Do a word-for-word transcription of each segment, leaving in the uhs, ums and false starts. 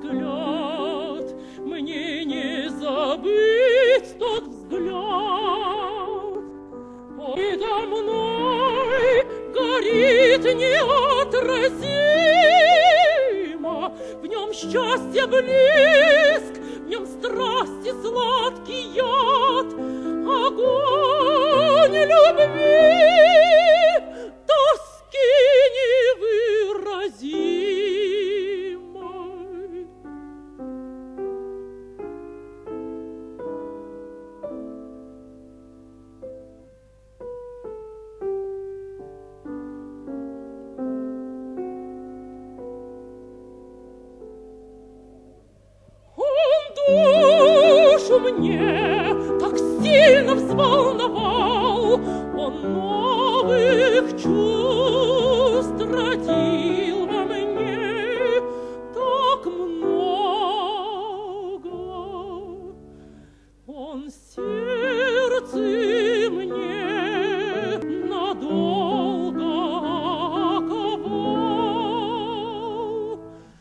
взгляд, мне не забыть тот взгляд. Передо мной горит неотразимо, в нем счастье блеск, в нем страсти сладкий яд, огонь любви, тоски невыразимой. Он душу мне так сильно взволновал, он новых чувств родил во мне так много. Он сердце мне надолго оковал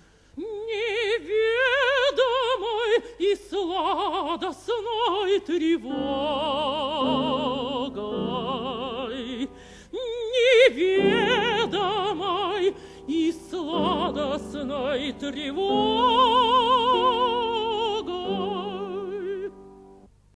неведомой и сладостной тревогой, неведомой и сладостной тревогой.